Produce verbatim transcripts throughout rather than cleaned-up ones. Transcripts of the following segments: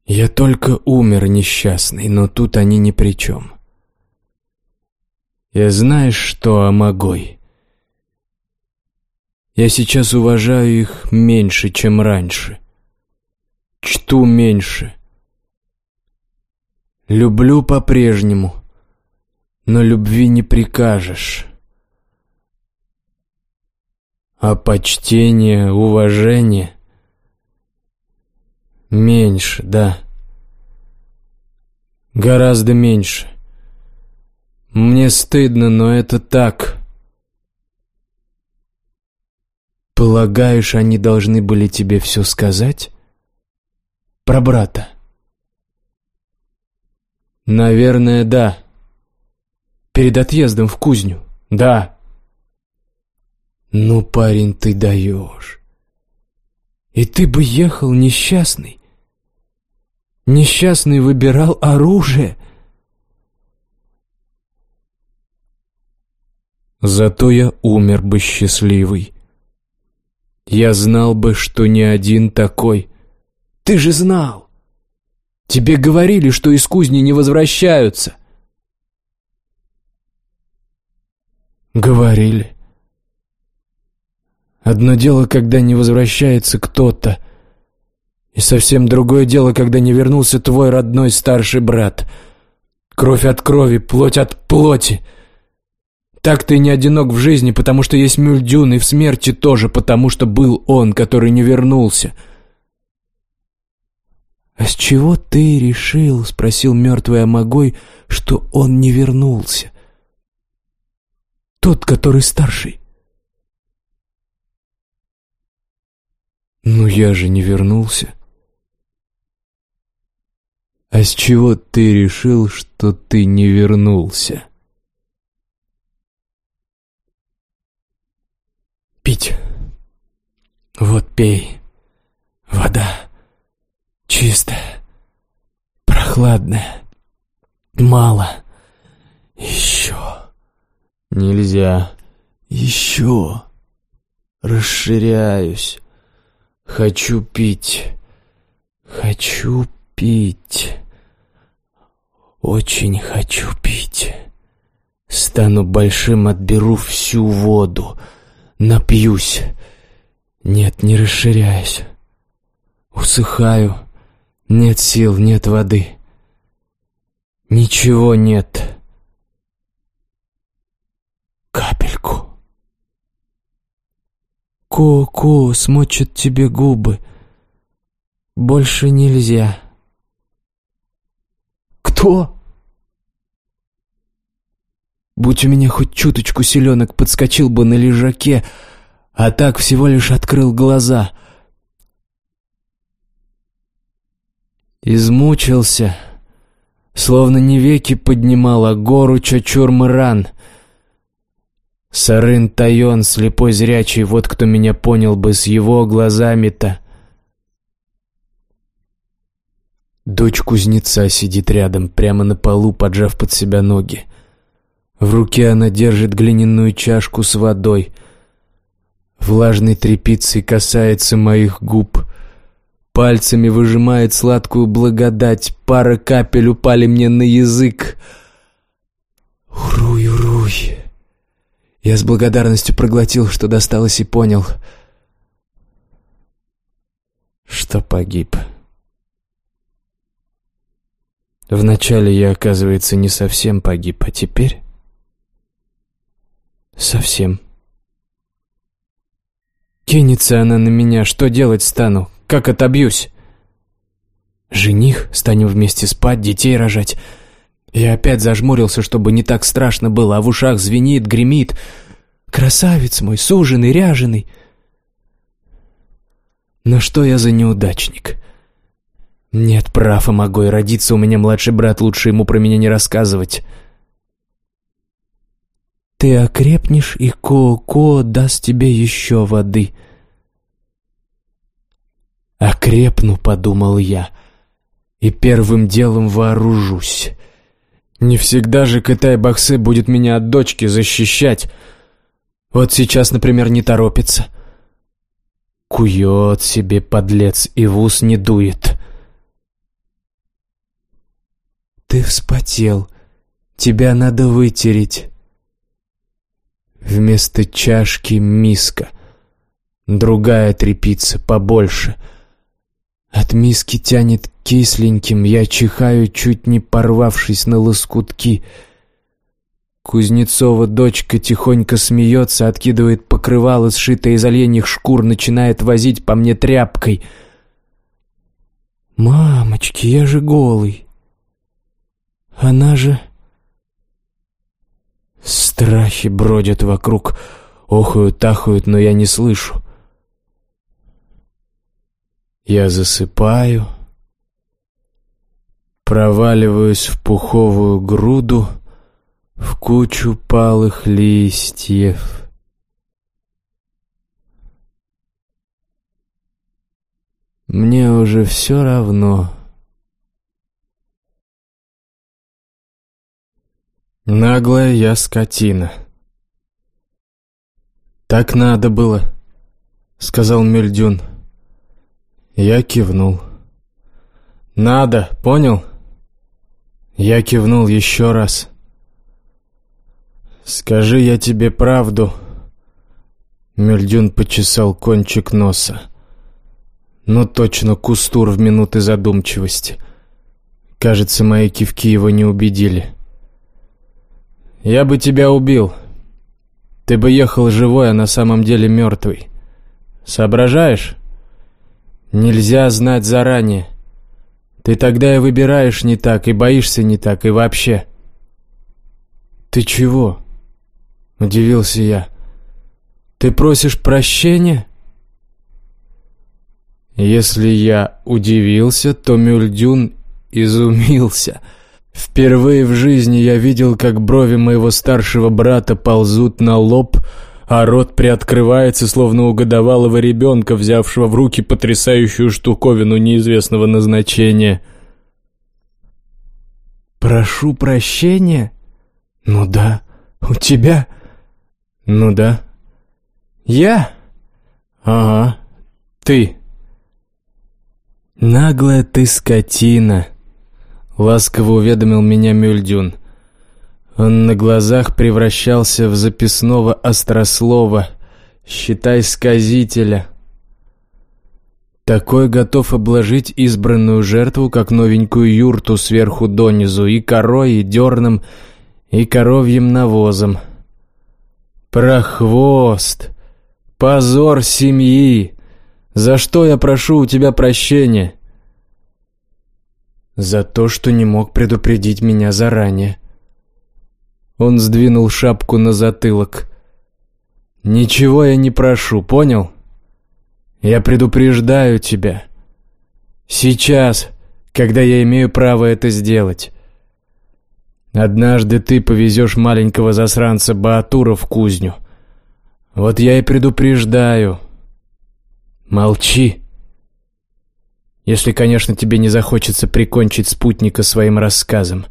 Я только умер несчастный, но тут они ни при чем. Я знаешь что, Амагой? Я сейчас уважаю их меньше, чем раньше. Чту меньше. Люблю по-прежнему, но любви не прикажешь. А почтение, уважение меньше, да. Гораздо меньше. Мне стыдно, но это так. Полагаешь, они должны были тебе все сказать? Про брата? Наверное, да. Перед отъездом в кузню? Да. Ну, парень, ты даешь. И ты бы ехал несчастный. Несчастный выбирал оружие. Зато я умер бы счастливый. Я знал бы, что не один такой. Ты же знал. Тебе говорили, что из кузни не возвращаются. Говорили. Одно дело, когда не возвращается кто-то, и совсем другое дело, когда не вернулся твой родной старший брат. Кровь от крови, плоть от плоти. Так ты не одинок в жизни, потому что есть Мюльдюн, и в смерти тоже, потому что был он, который не вернулся. «А с чего ты решил, — спросил мертвый Амагой, — что он не вернулся? Тот, который старший». «Ну я же не вернулся». «А с чего ты решил, что ты не вернулся?» «Пить. Вот пей. Вода. Чистая. Прохладная. Мало. Еще. Нельзя. Еще. Расширяюсь. Хочу пить. Хочу пить. Очень хочу пить. Стану большим, отберу всю воду. Напьюсь. Нет, не расширяюсь. Усыхаю. Нет сил, нет воды. Ничего нет. Капельку. Ку-ку, смочат тебе губы. Больше нельзя. Кто? Будь у меня хоть чуточку селенок, подскочил бы на лежаке, а так всего лишь открыл глаза. Измучился, словно не веки поднимал, а гору Чочур-Мыран. Сарын Тайон, слепой зрячий, вот кто меня понял бы с его глазами-то. Дочь кузнеца сидит рядом, прямо на полу, поджав под себя ноги. В руке она держит глиняную чашку с водой. Влажной тряпицей касается моих губ. Пальцами выжимает сладкую благодать. Пара капель упали мне на язык. Уруй, уруй. Я с благодарностью проглотил, что досталось, и понял, что погиб. Вначале я, оказывается, не совсем погиб, а теперь совсем. Кинется она на меня, что делать стану? Как отобьюсь? Жених, станем вместе спать, детей рожать. Я опять зажмурился, чтобы не так страшно было, а в ушах звенит, гремит. Красавец мой, суженый, ряженый. Но что я за неудачник? Нет, прав, Амагой, родиться у меня младший брат, лучше ему про меня не рассказывать. Ты окрепнешь, и Ко-Ко даст тебе еще воды. Окрепну, подумал я, и первым делом вооружусь. Не всегда же Кытай-Баксы будет меня от дочки защищать. Вот сейчас, например, не торопится. Кует себе, подлец, и в ус не дует. «Ты вспотел. Тебя надо вытереть». Вместо чашки миска. Другая тряпица, побольше. От миски тянет кисленьким, я чихаю, чуть не порвавшись на лоскутки. Кузнецова дочка тихонько смеется, откидывает покрывало, сшитое из оленьих шкур, начинает возить по мне тряпкой. «Мамочки, я же голый. Она же...» Страхи бродят вокруг, охают, ахают, но я не слышу. Я засыпаю, проваливаюсь в пуховую груду, в кучу палых листьев. Мне уже все равно. Наглая я скотина. «Так надо было», — сказал Мельдюн. Я кивнул. «Надо, понял?» Я кивнул еще раз. «Скажи я тебе правду». Мельдюн почесал кончик носа. Ну точно кустур в минуты задумчивости. Кажется, мои кивки его не убедили. «Я бы тебя убил. Ты бы ехал живой, а на самом деле мертвый. Соображаешь? Нельзя знать заранее. Ты тогда и выбираешь не так, и боишься не так, и вообще». «Ты чего?» — удивился я. «Ты просишь прощения?» Если я удивился, то Мельдюн изумился. Впервые в жизни я видел, как брови моего старшего брата ползут на лоб, а рот приоткрывается, словно у годовалого ребенка, взявшего в руки потрясающую штуковину неизвестного назначения. «Прошу прощения? Ну да. У тебя? Ну да. Я? Ага. Ты. Наглая ты скотина», — ласково уведомил меня Мельдюн. Он на глазах превращался в записного острослова, считай, сказителя. Такой готов обложить избранную жертву, как новенькую юрту сверху донизу, и корой, и дерном, и коровьим навозом. Прохвост! Позор семьи! За что я прошу у тебя прощения? За то, что не мог предупредить меня заранее. Он сдвинул шапку на затылок. Ничего я не прошу, понял? Я предупреждаю тебя. Сейчас, когда я имею право это сделать. Однажды ты повезешь маленького засранца Баатура в кузню. Вот я и предупреждаю. Молчи. Если, конечно, тебе не захочется прикончить спутника своим рассказом.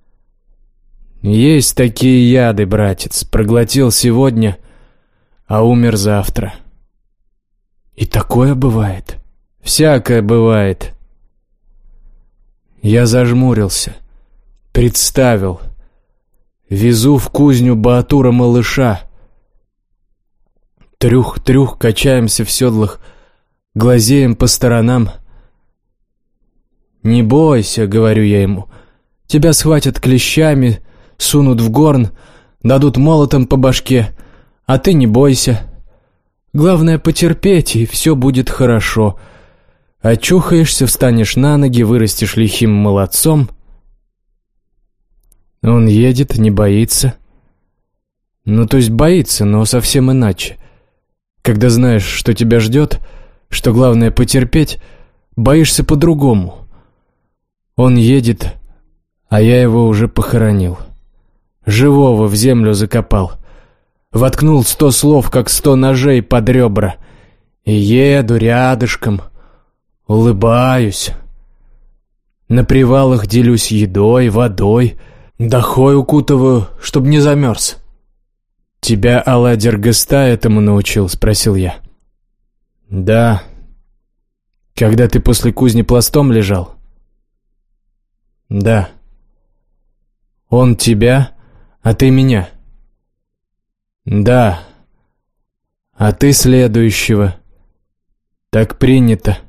Есть такие яды, братец. Проглотил сегодня, а умер завтра. И такое бывает. Всякое бывает. Я зажмурился. Представил. Везу в кузню Баатура малыша. Трюх-трюх, качаемся в седлах, глазеем по сторонам. «Не бойся», — говорю я ему, — «тебя схватят клещами, сунут в горн, дадут молотом по башке, а ты не бойся. Главное потерпеть, и все будет хорошо. Очухаешься, встанешь на ноги, вырастешь лихим молодцом». Он едет, не боится. Ну, то есть боится, но совсем иначе. Когда знаешь, что тебя ждет, что главное потерпеть, боишься по-другому. Он едет, а я его уже похоронил. Живого в землю закопал. Воткнул сто слов, как сто ножей под ребра. И еду рядышком, улыбаюсь. На привалах делюсь едой, водой, дохой укутываю, чтоб не замерз. «Тебя Аладер Геста этому научил?» — спросил я. «Да. Когда ты после кузни пластом лежал?» «Да». Он тебя, а ты меня. Да. А ты следующего. Так принято.